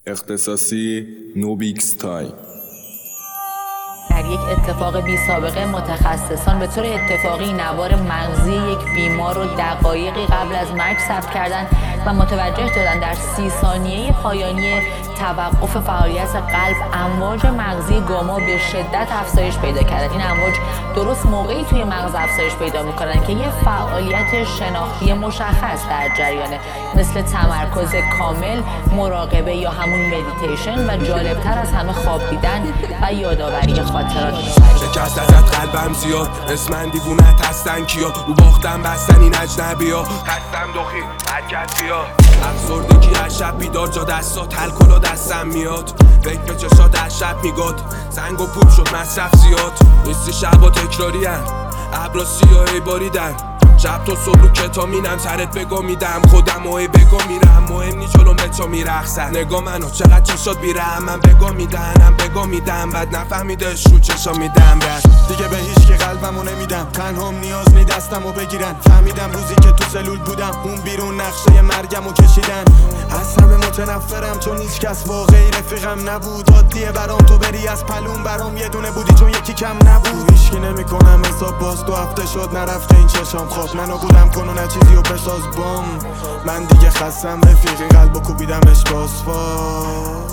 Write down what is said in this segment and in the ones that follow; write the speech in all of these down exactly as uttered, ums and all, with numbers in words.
اختصاصی نوبیکس تایم. در یک اتفاق بی سابقه متخصصان به طور اتفاقی نوار مغزی یک بیمار رو دقایقی قبل از مرگ ثبت کردند و متوجه شدند در سی ثانیه پایانی توقف فعالیت قلب امواج مغزی گاما به شدت افزایش پیدا کردند. این امواج درست موقعی توی مغز افزایش پیدا می‌کنند که یه فعالیت شناختی مشخص در جریانه، مثل تمرکز کامل، مراقبه یا همون مدیتیشن و جالبتر از همه خواب دیدن و یادآوری خاطرات. شکست ازت قلبم زیاد، اسم من دیوونت هستن کیا، رو باختم بستن این اجنبیا، هستم دخی حرکت بیا، افسردگی هر شب بیدار جا دستات الکل و دستم میاد، فکر به چشات هر شب میگاد، سنگ و پود شد مصرف زیاد، نیستی شبا تکراری هن ابرا سیاهی باریدن، شب تا صبح رو کتامینم سرت بگا میدم خودم و بگا میرم، مهم نی جلوم به تا میرخصن، نگاه منو چقدر چشات بیرم، من بگا میدنم بگا میدم بعد نفهمیدش رو چشا میدم رد دیگه به هیچ که قلبمو نمیدم، تنهام نیاز نی دستمو بگیرن، فهمیدم روزی که تو سلول بودم اون بیرون نقشه مرگمو کشیدن، از همه متنفرم چون هیچ کس واقعی رفیقم نبود، عادیه برام تو بری از پلون برام یه دونه بودی چون یکی کم نبود، هیچکی نمیکنم حساب باز دو هفته شد نرفته این چشام خواب، منو بودم کنو نه چیزی و بساز بام، من دیگه خستم رفیقی قلبو کوبیدمش باسفال.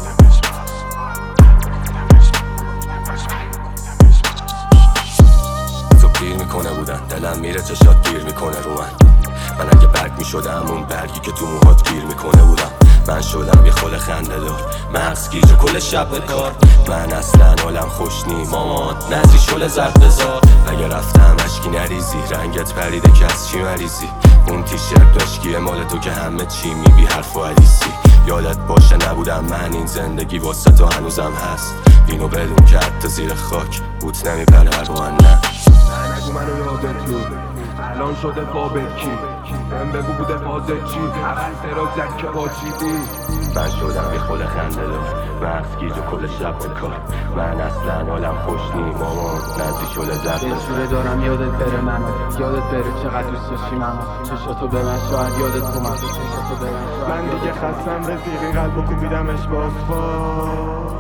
تو پیر میکنه بودن دلم میره چشات گیر میکنه رو من، من اگه برگ میشدم اون برگی که تو موهات گیر میکنه بودم، من شدم یه خل خنده دار مغز گیج و کل شب به کار، من اصلا حالم خوش نی مامان نزی شل زرد بزار، اگه رفتم اشکی نریزی رنگت پریده که از چی مریزی، اون تیشرت داشکیه مال تو که همه چی میبی حرف و علیسی، یادت باشه نبودم من این زندگی واسه تو هنوزم هست، اینو بدون که حتی زیر خاک بوت نمیپره رو من نه نگو منو یادت بود الان شده بابت کی، من بگو بوده فازت چی، اول سراغ زد که با چی دی، من شدم یه خل خنده دار مغز گیج و کل شب به کار، من اصلا حالم خوش نی مامان نزدی شده زرد دلشوره دارم یادت بره منو، یادت بره چقدر دوست داشتی منو، چشاتو به من شاید یادت اومد، چشاتو به من شاید من دیگه خستم رفیقی قلبو کوبیدمش باسفال.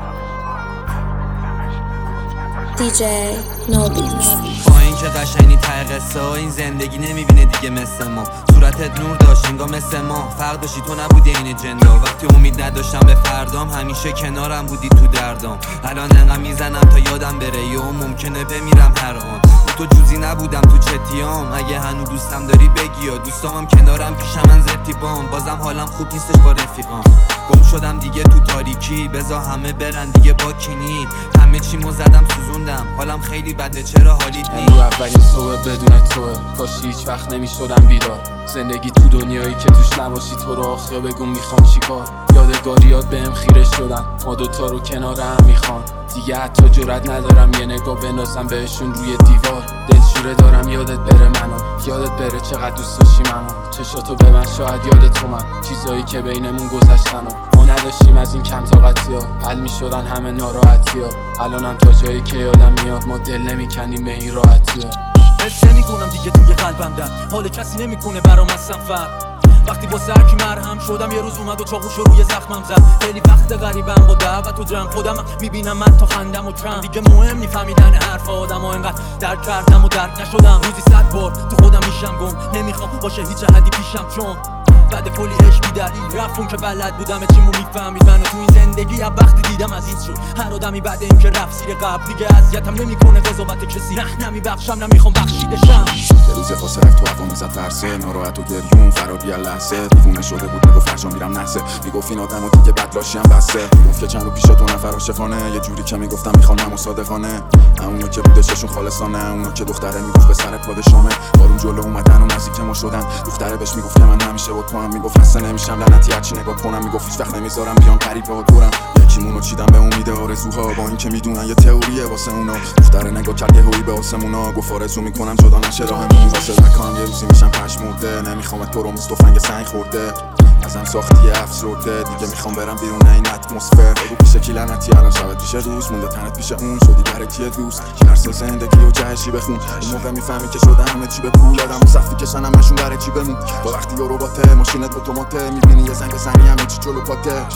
دی جی نوبیکس. با این که قشنگی ته قصه ها این زندگی نمیبینه دیگه مثل ما، صورتت نور داشت انگار مثل ما، فرق داشتی تو نبودی این جندا، وقتی امید نداشتم به فردام همیشه کنارم بودی تو دردام، الان انقدر میزنم تا یادم بره یا ممکنه بمیرم هر آن، تو جوزی نبودم تو چتیام، اگه هنو دوستم داری بگی یا دوستامم کنارم پیشم من زرتیبام، بازم حالم خوب نیستش با رفیقام، گم شدم دیگه تو تاریکی بزا همه برن دیگه با کینی، همه چیمو زدم سوزوندم حالم خیلی بده چرا حالیت نی، رو اولین صبح بدون توه کاش هیچ وقت نمیشدم بیدار، زندگی تو دنیایی که توش نباشی تو رو آخیا بگو میخوام چیکار، یادگاریات بهم خیره شدن ما دوتا رو کنار هم میخوان، دیگه حتی جرئت ندارم یه نگاه بندازم بهشون روی دیوار، دلشوره دارم یادت بره منو، یادت بره چقدر دوست داشتی منو، چشاتو به من شاید یادت اومد چیزایی که بینمون گذشتن و ما نداشتیم از این کم طاقتی ها، حل میشدن همه ناراحتی ها، الانم تا جایی که یادم میاد ما دل نمیکنیم به این راحتی ها، حس نمیکنم دیگه توی قلبم در حال کسی نمیکنه برام اصلا فرق، وقتی واسه هرکی مرهم شدم یه روز اومد و چاقوشو روی زخمم زد، خیلی وقت غریبم با دعوت و جمع خودم میبینم من تا خندم و کم، دیگه مهم نی فهمیدن حرف آدم ها، انقدر درک کردم و درک نشدم، روزی صد بار تو خودم میشم گم، نمیخوام باشه هیچ حدی پیشم چون بعد کلی عشق بی دلیل رفت اون که بلد بودم چیمو میفهمید منو تو این زندگی اب وقتی دیدم عزیز شد هر آدمی بعد این که رفت زیر قبل، دیگه اذیتم نمیکنه قضاوت کسی، نه نمیبخشم نمیخوام بخشیدشم، یه روز واسه رفت تو هوا میزد فرسه، ناراحت و گریون فرابی لحظه، دیوونه شده بود میگفت فرجام میرم نحسه، میگفت این آدمو دیگه بدلاشیم بسه، میگفت که چند رو پیش تو نفر عاشقانه، یه جوری که میگفتم میخوام صادقانه، اونو که بودششون خالصانه، اونو که دختره میگفت به سر پادشامه، بارون جلو اومدن و نزدیک ما شدن، دختره بهش میگفت که من همیشه با تو هم، میگفت خسته نمیشم لعنتی هرچی نگاه کنم، میگفت هیچ وقت نمیذارم بیان قریب با دورم، یکیمونو چیدم به امید آرزوها، با اینکه میدونن یه تئوریه واسه اونا، دختره نگاه کرد یه هویی به آسمونا، گفت آرزو میکنم جدا نشه راهمون، واسه نکنم یه روزی میشم پشمرده، نمیخوام تو رو مثل تفنگ سنگ خورده، ازم ساختی افسرده، دیگه میخوام برم بیرون این اتمسفر، بگو پیش کی لعنتی الان شبت پیش دوست مونده، تنت پیش اون شدی برای کی دوست، درس زندگی و جهشی بخون، اون موقع میفهمی که شده همه چی به پول، آدمو صفی کشن همشون برای چی بمون، با وقتی یه رباته ماشینت اتوماته، میبینی یه زنگ بزنی همه چی جلو پاته،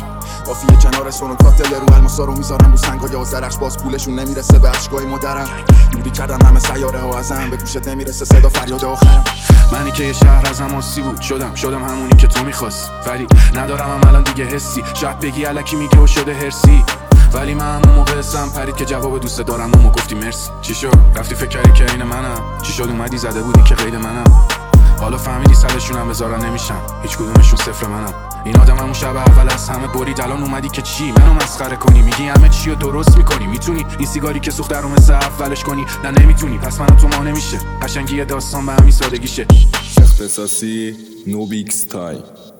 قافیه کنار سونوکات دل رو الماسا رو میذارم رو سنگای آذرخش باز پولشون نمیرسه به اشکای مدرم دوری کردن همه سیاره ها ازم به گوشت نمیرسه صدا فریاد آخرم منی که یه شهر از هماسی بود شدم شدم همونی که تو میخواست ولی ندارم هم الان دیگه حسی شاید بگی الکی میگه و شده هرسی ولی من همون موقع اسم پرید که جواب دوست دارم و گفتی مرسی چی شد رفتی فکر کردی که این منم چی شد اومدی زده بودی که غیر منم حالا فهمیدی صدشون هم بذارن نمیشن هیچ کدومشون صفر منم این آدم همون شب اول از همه برید الان اومدی که چی منو مسخره کنی میگی همه چی رو درست میکنی میتونی این سیگاری که سوخته رو مثل اولش کنی نه نمیتونی پس منو تو ما نمیشه قشنگی داستان به همین سادگیشه اختصاصی نوبیک ستایل